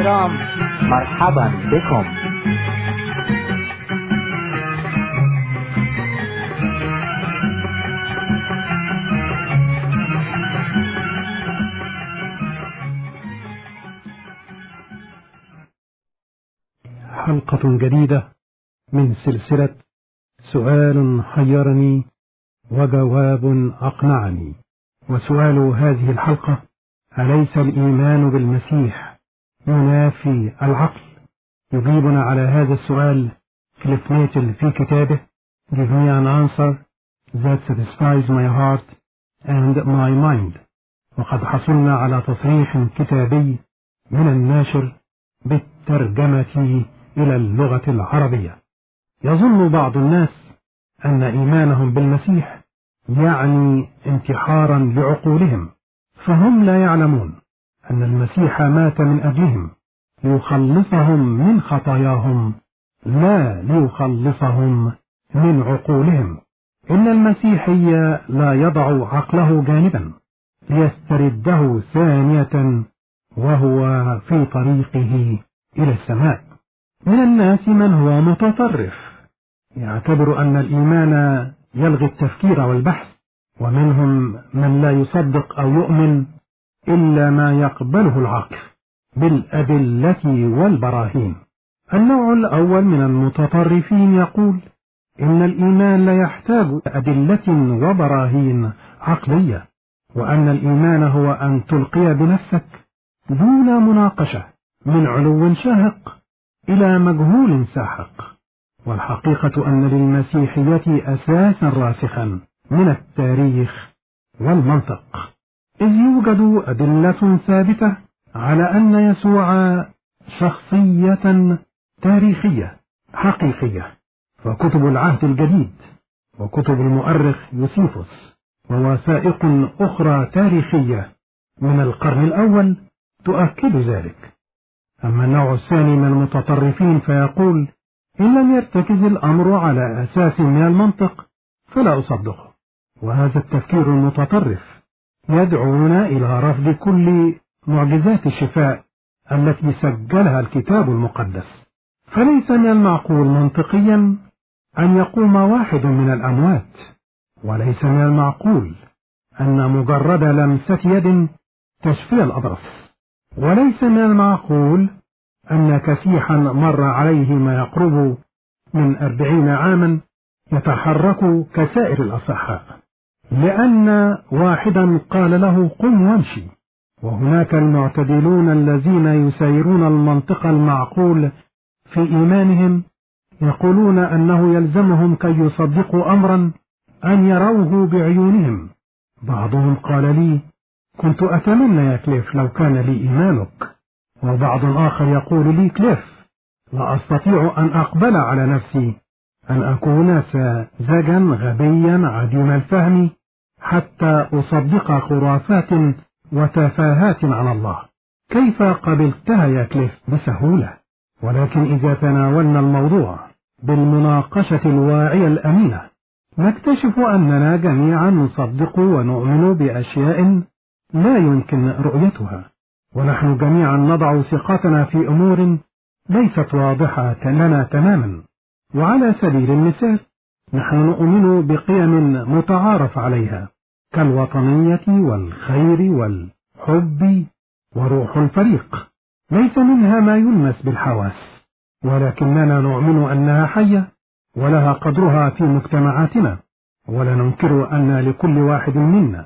الكرام، مرحبا بكم. حلقة جديدة من سلسلة سؤال حيرني وجواب أقنعني. وسؤال هذه الحلقة: أليس الإيمان بالمسيح ينافي العقل؟ يجيبنا على هذا السؤال كليف نيتل في كتابه Give me an answer that satisfies my heart and my mind. وقد حصلنا على تصريح كتابي من الناشر بالترجمة إلى اللغة العربية. يظن بعض الناس أن إيمانهم بالمسيح يعني انتحارا لعقولهم، فهم لا يعلمون أن المسيح مات من أجلهم ليخلصهم من خطاياهم، لا ليخلصهم من عقولهم. إن المسيحي لا يضع عقله جانبا ليسترده ثانية وهو في طريقه إلى السماء. من الناس من هو متطرف يعتبر أن الإيمان يلغي التفكير والبحث، ومنهم من لا يصدق أو يؤمن إلا ما يقبله العقل بالأدلة والبراهين. النوع الأول من المتطرفين يقول إن الإيمان لا يحتاج أدلة وبراهين عقلية، وأن الإيمان هو أن تلقي بنفسك دون مناقشة من علو شاهق إلى مجهول ساحق. والحقيقة أن للمسيحية أساسا راسخا من التاريخ والمنطق، إذ يوجد أدلة ثابتة على أن يسوع شخصية تاريخية حقيقية. فكتب العهد الجديد وكتب المؤرخ يوسيفوس ووثائق أخرى تاريخية من القرن الأول تؤكد ذلك. أما النوع الثاني من المتطرفين فيقول إن لم يرتكز الأمر على أساس من المنطق فلا أصدقه. وهذا التفكير المتطرف يدعونا إلى رفض كل معجزات الشفاء التي سجلها الكتاب المقدس. فليس من المعقول منطقيا أن يقوم واحد من الأموات، وليس من المعقول أن مجرد لمسة يد تشفي الأبرص، وليس من المعقول أن كسيحا مر عليه ما يقرب من 40 عاما يتحرك كسائر الأصحاء، لأن واحدا قال له قم وامشي. وهناك المعتدلون الذين يسيرون المنطق المعقول في إيمانهم، يقولون أنه يلزمهم كي يصدقوا أمرا أن يروه بعيونهم. بعضهم قال لي كنت أتمنى يا كليف لو كان لي إيمانك. وبعض آخر يقول لي كليف لا أستطيع أن أقبل على نفسي أن أكون ساذجا غبيا عديم الفهم حتى أصدق خرافات وتفاهات عن الله. كيف قبلتها يا كليف بسهولة؟ ولكن إذا تناولنا الموضوع بالمناقشة الواعية الأمينة نكتشف أننا جميعا نصدق ونؤمن بأشياء لا يمكن رؤيتها، ونحن جميعا نضع ثقتنا في أمور ليست واضحة لنا تماما. وعلى سبيل المثال نحن نؤمن بقيم متعارف عليها كالوطنية والخير والحب وروح الفريق، ليس منها ما يلمس بالحواس، ولكننا نؤمن أنها حية ولها قدرها في مجتمعاتنا، ولا ننكر أن لكل واحد منا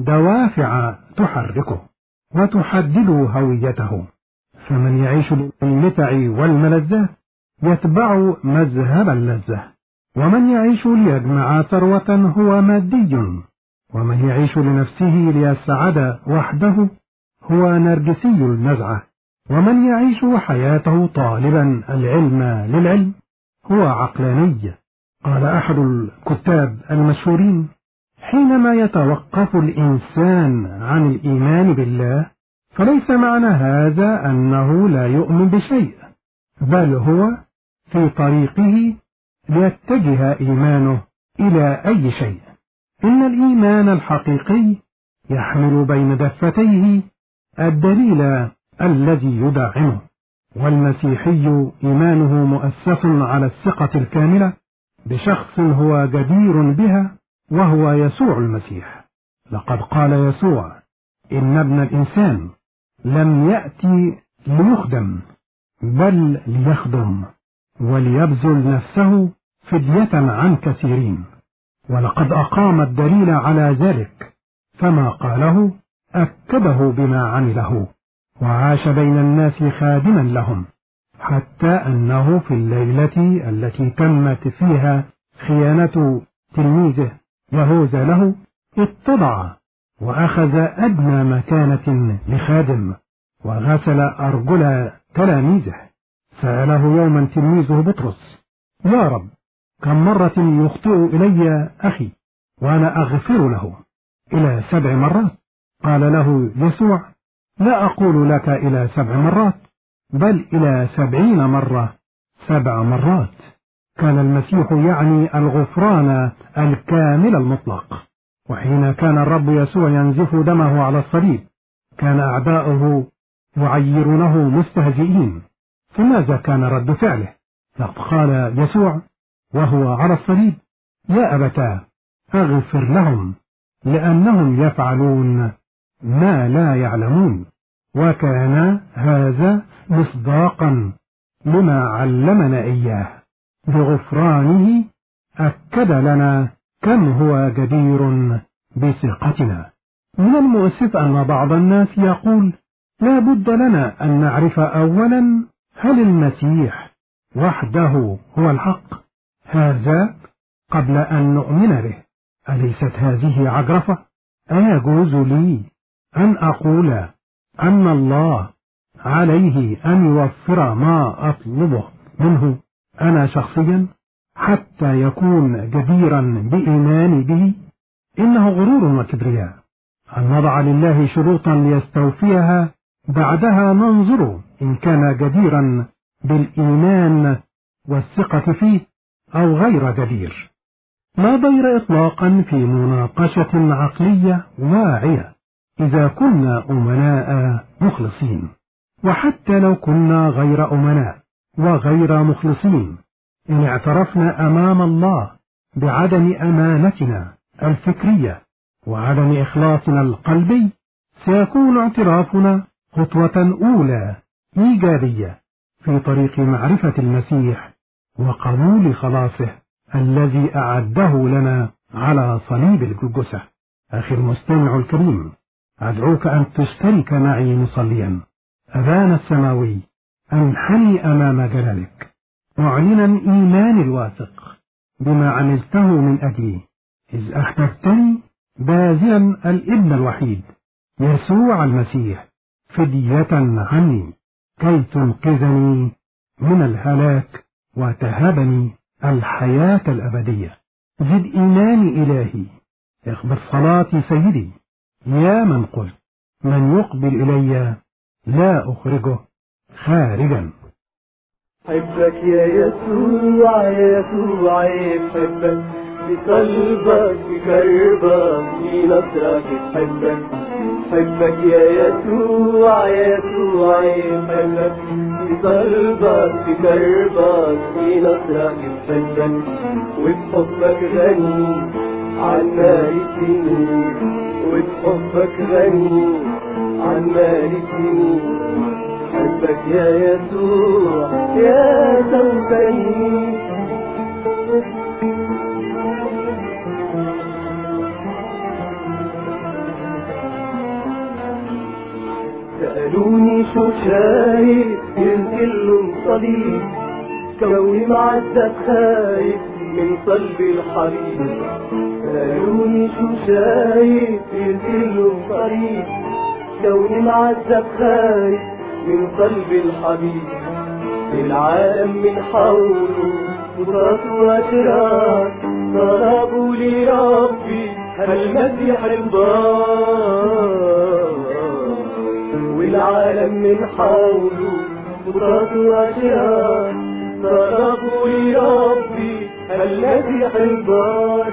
دوافع تحركه وتحدد هويته. فمن يعيش بالمتع والملذات يتبع مذهب اللذة، ومن يعيش ليجمع ثروة هو مادي، ومن يعيش لنفسه ليسعد وحده هو نرجسي النزعة، ومن يعيش حياته طالبا العلم للعلم هو عقلاني. قال أحد الكتاب المشهورين حينما يتوقف الإنسان عن الإيمان بالله فليس معنى هذا أنه لا يؤمن بشيء، بل هو في طريقه ليتجه إيمانه إلى أي شيء. إن الإيمان الحقيقي يحمل بين دفتيه الدليل الذي يدعمه. والمسيحي إيمانه مؤسس على الثقة الكاملة بشخص هو جدير بها، وهو يسوع المسيح. لقد قال يسوع: إن ابن الإنسان لم يأتي ليخدم بل ليخدم وليبذل نفسه فدية عن كثيرين. ولقد أقام الدليل على ذلك، فما قاله أكده بما عمله، وعاش بين الناس خادما لهم، حتى أنه في الليلة التي تمت فيها خيانة تلميذه يهوذا له اتضع وأخذ أدنى مكانة لخادم، وغسل أرجل تلاميذه. سأله يوما تلميذه بطرس: يا رب، كم مرة يخطئ إلي أخي وأنا أغفر له؟ إلى 7 مرات؟ قال له يسوع: لا أقول لك إلى 7 مرات، بل إلى 70 مرة 7 مرات. كان المسيح يعني الغفران الكامل المطلق. وحين كان الرب يسوع ينزف دمه على الصليب، كان أعداؤه يعيرونه مستهزئين. فماذا كان رد فعله؟ لقد قال يسوع وهو على الصليب: يا أبتاه، أغفر لهم، لأنهم يفعلون ما لا يعلمون. وكان هذا مصداقا لما علمنا إياه. بغفرانه أكد لنا كم هو جدير بثقتنا. من المؤسف أن بعض الناس يقول: لا بد لنا أن نعرف أولا هل المسيح وحده هو الحق، هذا قبل أن نؤمن به. أليست هذه عجرفة؟ أيجوز لي أن أقول أن الله عليه أن يوفر ما أطلبه منه أنا شخصيا حتى يكون جديرا بإيماني به؟ إنه غرور وكبرياء أن نضع لله شروطا ليستوفيها، بعدها ننظر إن كان جديرا بالإيمان والثقة فيه أو غير جدير. لا ضير إطلاقا في مناقشة عقلية واعية إذا كنا أمناء مخلصين، وحتى لو كنا غير أمناء وغير مخلصين، إن اعترفنا أمام الله بعدم أمانتنا الفكرية وعدم إخلاصنا القلبي، سيكون اعترافنا خطوة أولى إيجابية في طريق معرفة المسيح وقبول خلاصه الذي أعده لنا على صليب الجلجثة. أخي المستمع الكريم، أدعوك أن تشترك معي مصليا: أبانا السماوي، أنحني أمام جلالك معلنا إيماني الواثق بما عملته من أجلي، إذ أحببتني باذلا الابن الوحيد يسوع المسيح فدية عني، كي تنقذني من الهلاك وتهبني الحياة الأبدية. زد إيماني إلهي، اخبر صلاتي سيدي، يا من قلت: من يقبل إلي لا أخرجه خارجا. حبك يا يسوع، يا يسوع بحبك، بقلبك بكربك في نصرك بحبك. حبك يا يسوع، يا يسوع بحبك، بقلبك بكربك في نصرك بحبك. وبحبك غني عن مال السنين، وبحبك غني عن مال السنين. حبك يا يسوع يا توبتي. سألوني شو شايف ينزل صليب، كوني معذب خايف من صلب الحبيب. سألوني شو شايف ينزل صليب، كوني معذب خايف من صلب الحبيب. العالم من حوله بساط وأشرار، طلبوا لي ربي المسيح البار. والعالم من حوله بساط وأشرار، طلبوا لي ربي المسيح البار.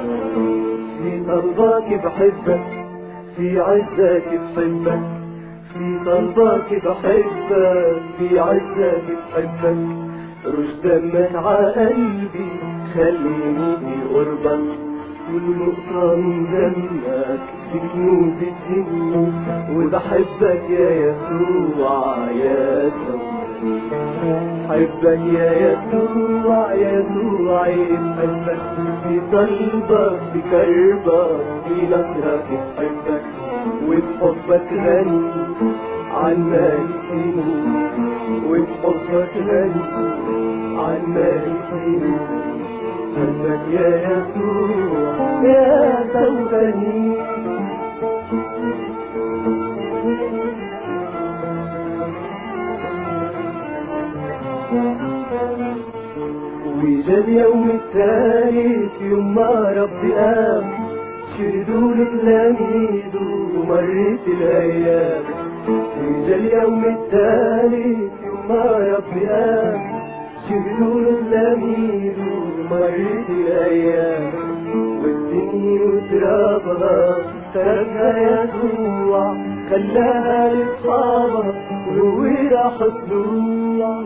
في أرضاك بحبك، في عزك بحبك، في طلبك بحبك، في عزك بحبك، رشدا مع قلبي خليني في قربك، والنقطة من دمك بتموت الدنيا، وبحبك يا يسوع يا سوي، حبك يا يسوع يا يسوع بحبك، في طلبك بكربك في نصرك بحبك، وبحبك غني عن مالي سنين، وبحبك غني عن مالي سنين، حبك يا يسوع يا سوفني. وجا اليوم الثالث يوم ما ربي قام، شردوا تلاميذه ومرت الايام. وجا اليوم الثالث يوم ما ربي قام، شردوا تلاميذه ومرت الايام، والدنيا وترابها تركها يسوع، خلاها لاصحابها وهو راح طلوع،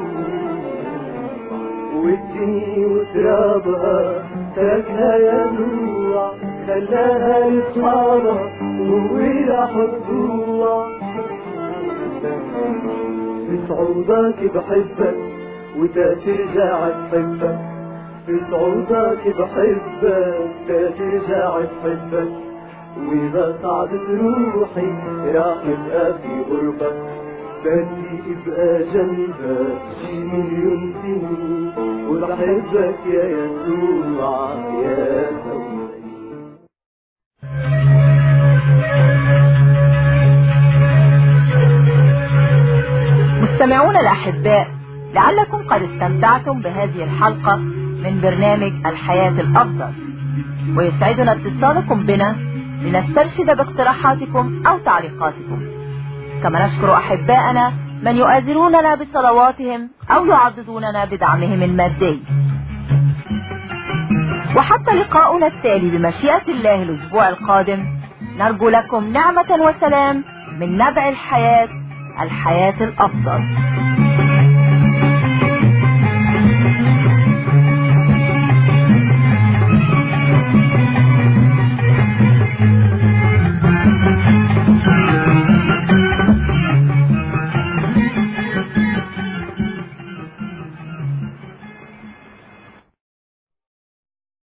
والدنيا وترابها تركها يسوع، خلاها لاصحابها وهو راح طلوع. في صعودك بحبك وترجع تحبك، في صعودك بحبك ترجع تحبك، وإذا صعدت روحي راح ابقى في قربك، بدي ابقى جنبك شي مليون سنين، وبحبك يا يسوع يا سوي. مستمعون الأحباء، لعلكم قد استمتعتم بهذه الحلقة من برنامج الحياة الأفضل، ويسعدنا اتصالكم بنا لنسترشد باقتراحاتكم أو تعليقاتكم. كما نشكر أحباءنا من يؤازروننا بصلواتهم أو يعضدوننا بدعمهم المادي. وحتى لقاؤنا التالي بمشيئة الله الأسبوع القادم، نرجو لكم نعمة وسلام من نبع الحياة، الحياة الأفضل.